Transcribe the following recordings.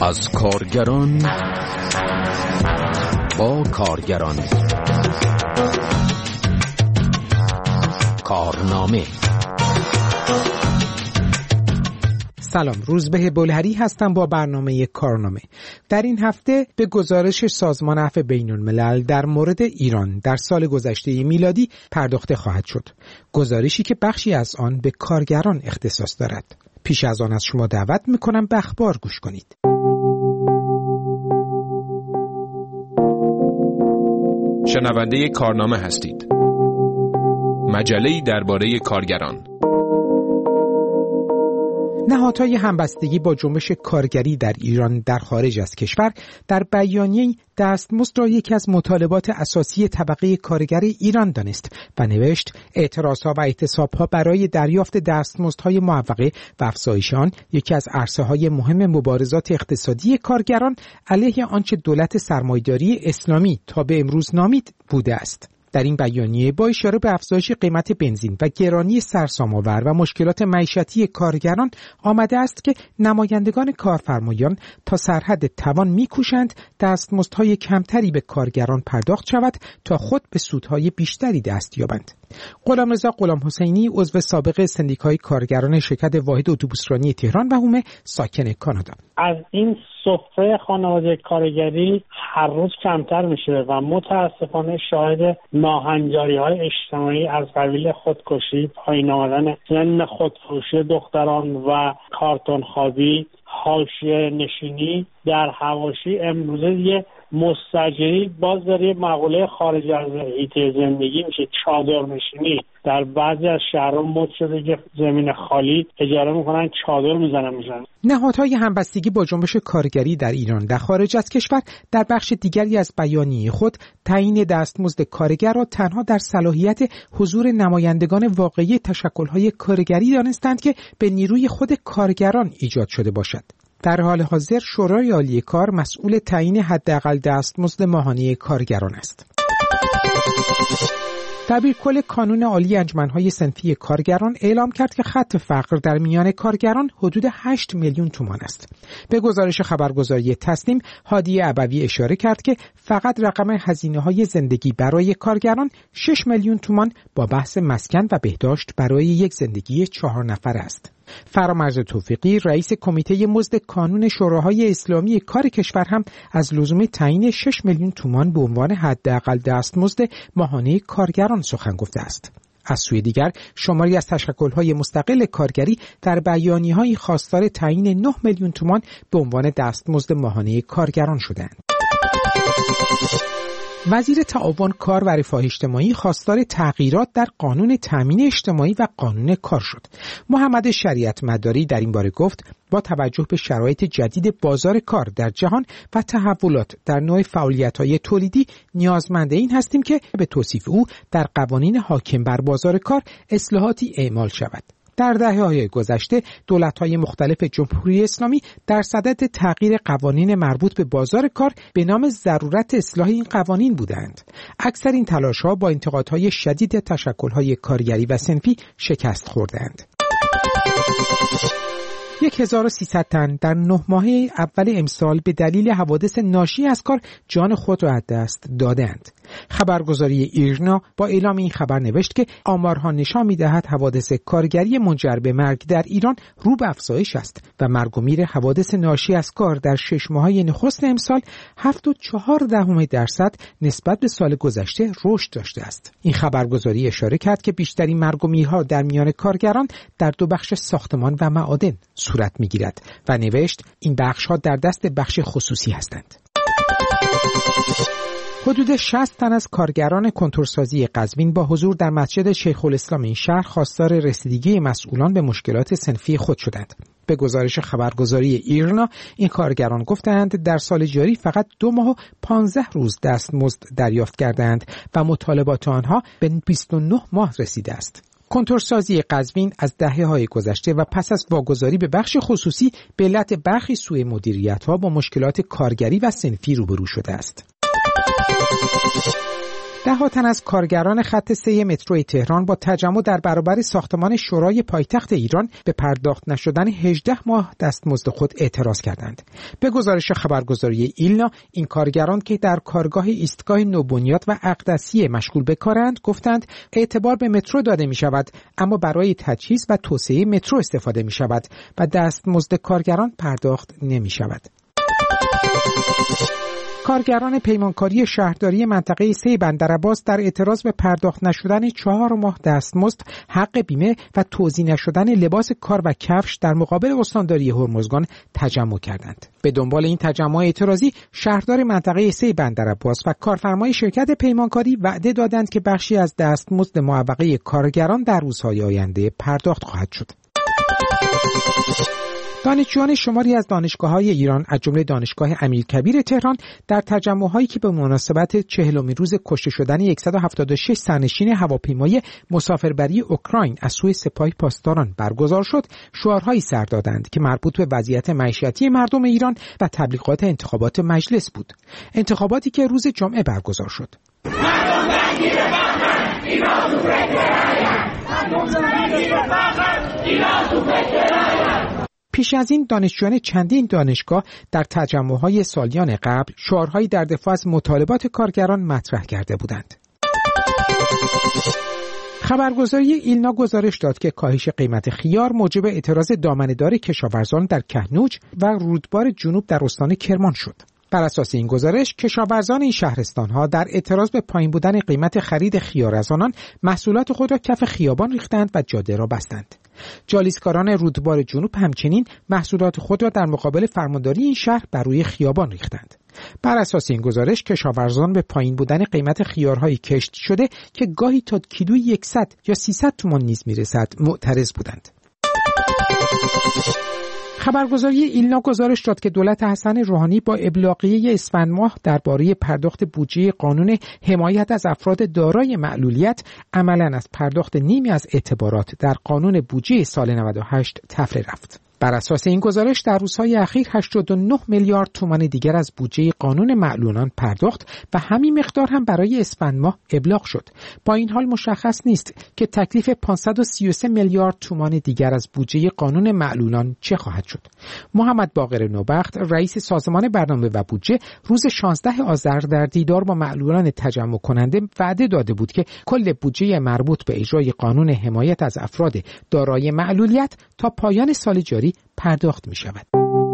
از کارگران با کارگران. کارنامه. سلام، روزبه بلهری هستم با برنامه کارنامه. در این هفته به گزارش سازمان عفو بین‌الملل در مورد ایران در سال گذشته میلادی پرداخته خواهد شد. گزارشی که بخشی از آن به کارگران اختصاص دارد. پیش از آن از شما دعوت میکنم به اخبار گوش کنید. شنونده کارنامه هستید. مجله‌ای درباره کارگران. نهادهای همبستگی با جنبش کارگری در ایران در خارج از کشور در بیانیه‌ای دستمزد را یکی از مطالبات اساسی طبقه کارگر ایران دانست و نوشت اعتراضها و اعتصابها برای دریافت دستمزدهای معوقه و افزایش آن یکی از عرصه‌های مهم مبارزات اقتصادی کارگران علیه آنچه دولت سرمایه‌داری اسلامی تا به امروز نامید بوده است. در این بیانیه با اشاره به افزایش قیمت بنزین و گرانی سرسام‌آور و مشکلات معیشتی کارگران آمده است که نمایندگان کارفرمایان تا سرحد توان می‌کوشند دستمزدهای کمتری به کارگران پرداخت شود تا خود به سودهای بیشتری دست یابند. غلامرضا غلامحسینی عضو سابق سندیکای کارگران شرکت واحد اتوبوسرانی تهران و هومه ساکن کانادا: از این سفره خانواده کارگری هر روز کمتر میشه و متاسفانه شاهد ناهنجاری‌های اجتماعی از قبیل خودکشی، پایین آمدن سن خودفروشی دختران و کارتون خوابی، حاشیه نشینی در حواشی امروزه دیگه مستاجری باز داره مقوله خارج از حیطه زندگی میشه. چادر نشینی در بعضی از شهرها مد شده که زمین خالی اجاره میکنن، چادر میزنن. نهادهای همبستگی با جنبش کارگری در ایران در خارج از کشور در بخش دیگری از بیانیه خود تعیین دستمزد کارگر را تنها در صلاحیت حضور نمایندگان واقعی تشکل‌های کارگری دانستند که به نیروی خود کارگران ایجاد شده باشد. در حال حاضر شورای عالی کار مسئول تعیین حداقل دستمزد ماهانه کارگران است. دبیرکل کانون عالی انجمن‌های صنفی کارگران اعلام کرد که خط فقر در میان کارگران حدود 8 میلیون تومان است. به گزارش خبرگزاری تسنیم، هادی ابوی اشاره کرد که فقط رقم هزینه‌های زندگی برای کارگران 6 میلیون تومان با بحث مسکن و بهداشت برای یک زندگی 4 نفره است. فرامرز توفیقی رئیس کمیته مزد کانون شوراهای اسلامی کار کشور هم از لزوم تعیین 6 میلیون تومان به عنوان حداقل دستمزد ماهانه کارگران سخن گفته است. از سوی دیگر شماری از تشکل‌های مستقل کارگری در بیانیه‌های خواستار تعیین 9 میلیون تومان به عنوان دستمزد ماهانه کارگران شدند. وزیر تعاون کار و رفاه اجتماعی خواستار تغییرات در قانون تامین اجتماعی و قانون کار شد. محمد شریعت مداری در این باره گفت با توجه به شرایط جدید بازار کار در جهان و تحولات در نوع فعالیت‌های تولیدی نیازمند این هستیم که به توصیف او در قوانین حاکم بر بازار کار اصلاحاتی اعمال شود. در دهه‌های گذشته دولت‌های مختلف جمهوری اسلامی در صدد تغییر قوانین مربوط به بازار کار به نام ضرورت اصلاح این قوانین بودند. اکثر این تلاش‌ها با انتقادهای شدید تشکل‌های کارگری و صنفی شکست خوردند. 1300 تن در 9 ماهه اول امسال به دلیل حوادث ناشی از کار جان خود را از دست دادند. خبرگزاری ایرنا با اعلام این خبر نوشت که آمارها نشان می‌دهد حوادث کارگری منجر به مرگ در ایران رو به افزایش است و مرگ و میر حوادث ناشی از کار در 6 ماهه نخست امسال 7.4% نسبت به سال گذشته رشد داشته است. این خبرگزاری اشاره کرد که بیشترین مرگ و میرها در میان کارگران در 2 بخش ساختمان و معادن صورت می‌گیرد و نوشت این بخش‌ها در دست بخش خصوصی هستند. حدود 60 تن از کارگران کنتورسازی قزوین با حضور در مسجد شیخ الاسلام این شهر خواستار رسیدگی مسئولان به مشکلات صنفی خود شدند. به گزارش خبرگزاری ایرنا این کارگران گفتند در سال جاری فقط 2 ماه و 15 روز دستمزد دریافت کردند و مطالبات آنها به 29 ماه رسیده است. کنتورسازی قزوین از دهه‌های گذشته و پس از واگذاری به بخش خصوصی به علت برخی سوء مدیریت‌ها با مشکلات کارگری و صنفی روبرو شده است. 10 تن از کارگران خط 3 مترو تهران با تجمع در برابر ساختمان شورای پایتخت ایران به پرداخت نشدن 18 ماه دستمزد خود اعتراض کردند. به گزارش خبرگزاری ایلنا، این کارگران که در کارگاه ایستگاه نوبنیاد و اقدسیه مشغول به کارند، گفتند اعتبار به مترو داده می شود، اما برای تجهیز و توسعه مترو استفاده می شود و دستمزد کارگران پرداخت نمی شود. کارگران پیمانکاری شهرداری منطقه 3 بندرعباس در اعتراض به پرداخت نشدن 4 ماه دستمزد، حق بیمه و توزیع نشدن لباس کار و کفش در مقابل استانداری هرمزگان تجمع کردند. به دنبال این تجمع اعتراضی، شهردار منطقه 3 بندرعباس و کارفرمای شرکت پیمانکاری وعده دادند که بخشی از دستمزد معوقه کارگران در روزهای آینده پرداخت خواهد شد. دانشجویان شماری از دانشگاه‌های ایران از جمله دانشگاه امیرکبیر تهران در تجمع‌هایی که به مناسبت 40مین روز کشته شدن 176 سرنشین هواپیمای مسافربری اوکراین از سوی سپاه پاسداران برگزار شد، شعارهایی سر دادند که مربوط به وضعیت معیشتی مردم ایران و تبلیغات انتخابات مجلس بود. انتخاباتی که روز جمعه برگزار شد. پیش از این دانشجویان چندین دانشگاه در تجمع‌های سالیان قبل شعارهایی در دفاع از مطالبات کارگران مطرح کرده بودند. خبرگزاری ایلنا گزارش داد که کاهش قیمت خیار موجب اعتراض دامنه‌دار کشاورزان در کهنوج و رودبار جنوب در استان کرمان شد. بر اساس این گزارش، کشاورزان این شهرستان‌ها در اعتراض به پایین بودن قیمت خرید خیار از آنان محصولات خود را کف خیابان ریختند و جاده را بستند. جالیسکاران رودبار جنوب همچنین محصولات خود را در مقابل فرمانداری این شهر بر روی خیابان ریختند. بر اساس این گزارش، کشاورزان به پایین بودن قیمت خیارهای کشت شده که گاهی تا کیلویی 100 یا 300 تومان نیز میرسد معترض بودند. خبرگزاری ایلنا گزارش داد که دولت حسن روحانی با ابلاغیه اسفند ماه درباره پرداخت بودجه قانون حمایت از افراد دارای معلولیت عملاً از پرداخت نیمی از اعتبارات در قانون بودجه سال 98 طفره رفت. بر اساس این گزارش در روزهای اخیر 89 میلیارد تومان دیگر از بودجه قانون معلولان پرداخت و همین مقدار هم برای اسفند ماه ابلاغ شد. با این حال مشخص نیست که تکلیف 533 میلیارد تومان دیگر از بودجه قانون معلولان چه خواهد شد. محمد باقر نوبخت، رئیس سازمان برنامه و بودجه، روز 16 آذر در دیدار با معلولان تجمع کننده وعده داده بود که کل بودجه مربوط به اجرای قانون حمایت از افراد دارای معلولیت تا پایان سال جاری پرداخت می شود.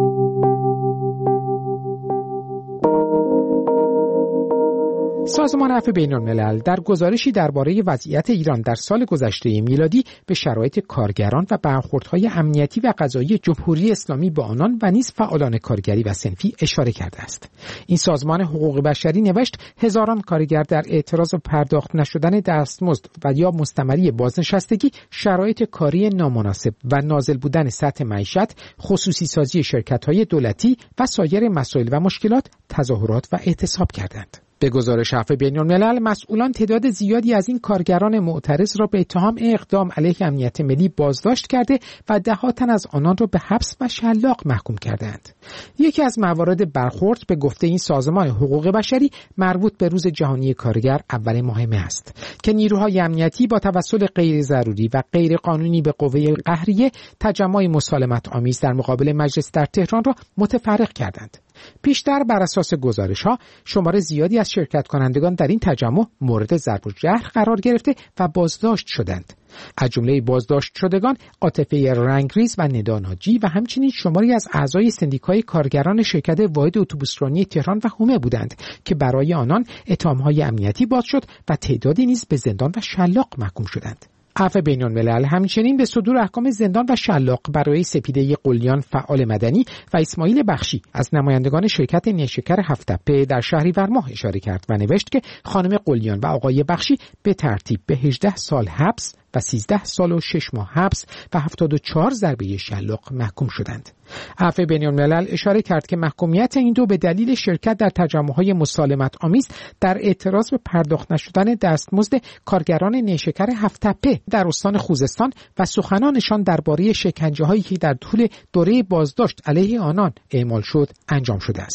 سازمان عفو بین‌الملل در گزارشی درباره وضعیت ایران در سال گذشته میلادی به شرایط کارگران و برخوردهای امنیتی و قضایی جمهوری اسلامی با آنان و نیز فعالان کارگری و صنفی اشاره کرده است. این سازمان حقوق بشری نوشت هزاران کارگر در اعتراض پرداخت نشدن دستمزد و یا مستمری بازنشستگی، شرایط کاری نامناسب و نازل بودن سطح معیشت، خصوصی سازی شرکت‌های دولتی و سایر مسائل و مشکلات تظاهرات و اعتصاب کردند. به گزارش عفو بین‌الملل، مسئولان تعداد زیادی از این کارگران معترض را به اتهام اقدام علیه امنیت ملی بازداشت کرده و 10 تن از آنان را به حبس و شلاق محکوم کردند. یکی از موارد برخورد به گفته این سازمان حقوق بشری مربوط به روز جهانی کارگر اول ماه مه است که نیروهای امنیتی با توسل غیر ضروری و غیر قانونی به قوه قهریه تجمع مسالمت آمیز در مقابل مجلس در تهران را متفرق کردند. پیشتر بر اساس گزارش‌ها شمار زیادی از شرکت کنندگان در این تجمع مورد ضرب و جرح قرار گرفته و بازداشت شدند. از جمله بازداشت شدگان عاطفه رنگریز و ندا ناجی و همچنین شماری از اعضای سندیکای کارگران شرکت واحد اتوبوسرانی تهران و حومه بودند که برای آنان اتهام‌های امنیتی باز شد و تعدادی نیز به زندان و شلاق محکوم شدند. عفو بین‌الملل همچنین به صدور احکام زندان و شلاق برای سپیده قلیان فعال مدنی و اسماعیل بخشی از نمایندگان شرکت نیشکر هفت‌تپه در شهریور ماه اشاره کرد و نوشت که خانم قلیان و آقای بخشی به ترتیب به 18 سال حبس و 13 سال و 6 ماه حبس و 74 ضربه شلاق محکوم شدند. عفو بین‌الملل اشاره کرد که محکومیت این دو به دلیل شرکت در تجمع‌های مسالمت آمیز در اعتراض به پرداخت نشدن دستمزد کارگران نیشکر هفت‌تپه در استان خوزستان و سخنانشان درباره شکنجه‌هایی که در طول دوره بازداشت علیه آنان اعمال شد انجام شده است.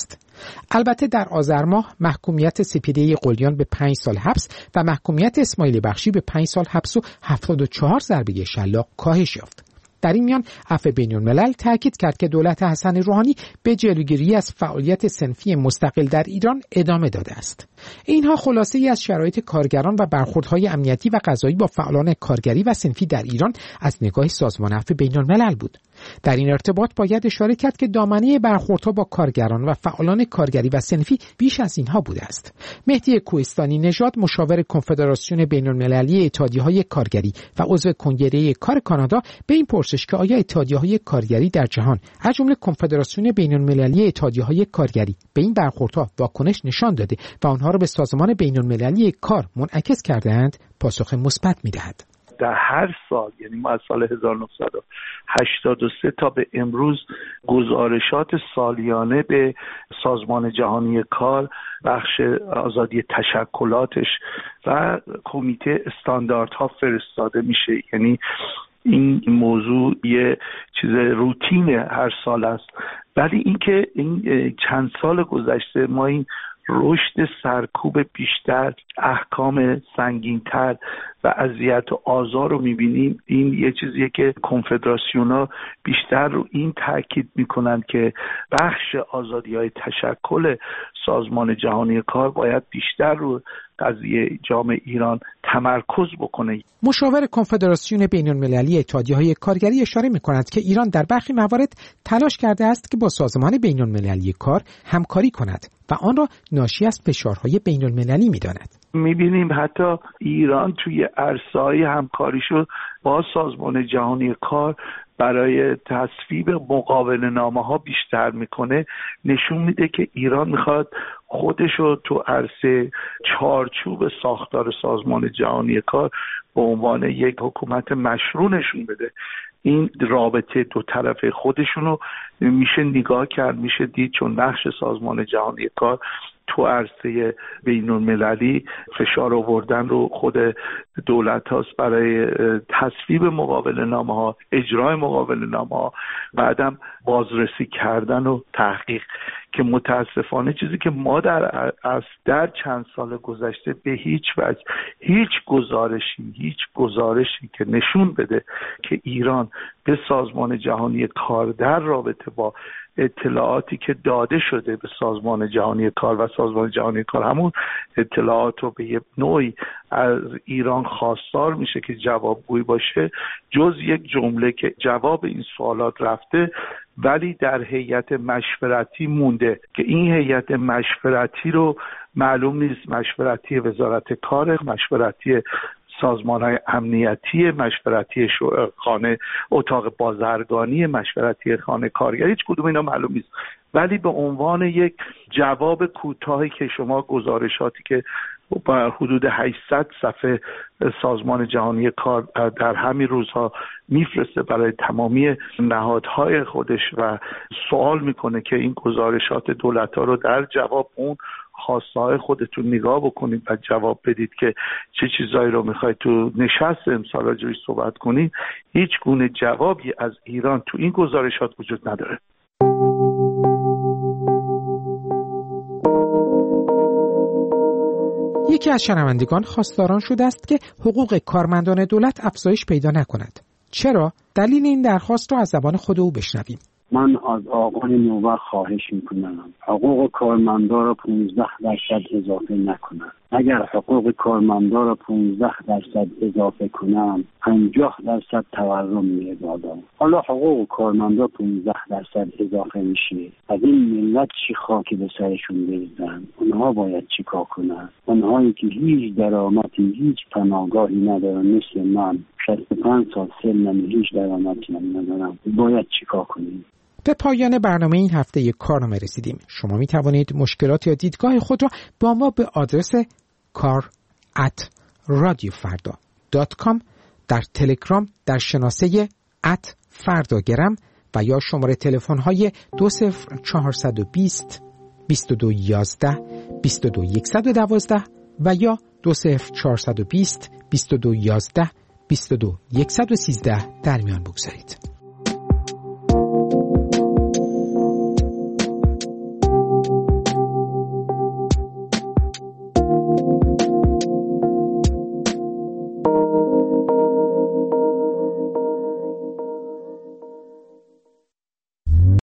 البته در آذر ماه محکومیت سپیده قلیان به 5 سال حبس و محکومیت اسماعیل بخشی به 5 سال حبس و 74 ضربه شلاق کاهش یافت. در این میان عفو بین‌الملل تاکید کرد که دولت حسن روحانی به جلوگیری از فعالیت صنفی مستقل در ایران ادامه داده است. اینها خلاصه‌ای از شرایط کارگران و برخوردهای امنیتی و قضایی با فعالان کارگری و صنفی در ایران از نگاه سازمان عفو بین‌الملل بود. در این ارتباط باید اشاره کرد که دامنه برخوردها با کارگران و فعالان کارگری و صنفی بیش از اینها بوده است. مهدی کوهستانی نژاد، مشاور کنفدراسیون بین‌المللی اتحادیه‌های کارگری و عضو کنگره کار کانادا، به این پرسش که آیا اتحادیه‌های کارگری در جهان از جمله کنفدراسیون بین‌المللی اتحادیه‌های کارگری به این برخوردها واکنش نشان داده و آنها را به سازمان بین‌المللی کار منعکس کرده‌اند، پاسخ مثبت می‌دهد. در هر سال، یعنی ما از سال 1983 تا به امروز گزارشات سالیانه به سازمان جهانی کار، بخش آزادی تشکلاتش و کمیته استانداردها فرستاده میشه. یعنی این موضوع یه چیز روتین هر سال است. ولی اینکه این چند سال گذشته ما این رشد سرکوب بیشتر، احکام سنگین‌تر و اذیت و آزار رو می‌بینیم، این یه چیزیه که کنفدراسیون‌ها بیشتر رو این تاکید می‌کنن که بخش آزادی‌های تشکل سازمان جهانی کار باید بیشتر رو قضیه جامعه ایران تمرکز بکنه. مشاور کنفدراسیون بین‌المللی اتحادیه‌های کارگری اشاره می‌کند که ایران در برخی موارد تلاش کرده است که با سازمان بین‌المللی کار همکاری کند و آن را ناشی از فشارهای بین‌المللی می‌داند. می‌بینیم حتی ایران توی عرصه‌های همکاریشو با سازمان جهانی کار برای تصویب مقابله‌نامه‌ها بیشتر میکنه. نشون میده که ایران میخواد خودشو تو عرصه چارچوب ساختار سازمان جهانی کار به عنوان یک حکومت مشروع نشون بده. این رابطه دو طرفه خودشونو میشه نگاه کرد، میشه دید، چون نقش سازمان جهانی کار تو عرصه بین‌المللی فشار آوردن رو خود دولت هاست برای تصویب مقابله‌نامه ها، اجرای مقابله‌نامه ها، بعدم بازرسی کردن و تحقیق، که متاسفانه چیزی که ما در چند سال گذشته به هیچ وجه هیچ گزارشی که نشون بده که ایران به سازمان جهانی کار در رابطه با اطلاعاتی که داده شده به سازمان جهانی کار و سازمان جهانی کار همون اطلاعات رو به یه نوعی از ایران خواستار میشه که جوابگوی باشه، جز یک جمله که جواب این سوالات رفته ولی در هیئت مشورتی مونده که این هیئت مشورتی رو معلوم نیست مشورتی وزارت کار، مشورتی سازمان‌های امنیتی، مشورتی خانه اتاق بازرگانی، مشورتی خانه کارگر، هیچ کدوم اینا معلوم نیست. ولی به عنوان یک جواب کوتاهی که شما گزارشاتی که با حدود 800 صفحه سازمان جهانی کار در همین روزها میفرسته برای تمامی نهادهای خودش و سوال میکنه که این گزارشات دولت‌ها رو در جواب اون خواسته‌های خودتون نگاه بکنید و جواب بدید که چه چیزایی رو میخواید تو نشست امسال راجعش صحبت کنید. هیچ گونه جوابی از ایران تو این گزارشات وجود نداره. یکی از شنوندگان خواستاران شده است که حقوق کارمندان دولت افزایش پیدا نکند. چرا؟ دلیل این درخواست را از زبان خود او بشنویم. من از آقای نوبر خواهش میکنم حقوق کارمندان را 15% اضافه نکنند. اگر حقوق کارمندان را 15% اضافه کنم 50% تورم میاد بالا. حالا حقوق کارمندان 15% اضافه میشه، از این ملت چی خاکی به سرشون بریزن؟ اونها باید چی کار کنن؟ اونهایی که هیچ درآمدی، هیچ پناهگاهی ندارن، مثل من 65 سال سنم، هیچ درآمدی ندارم، باید چی کار کنیم؟ به پایان برنامه این هفته کارنامه رسیدیم. شما می توانید مشکلات یا دیدگاه خود را با ما به آدرس kar@radiofarda.com در تلگرام در شناسه @فرداگرم و یا شماره تلفن های 20420 2211 22112 و یا 20420 2211 22113 در میان بگذارید.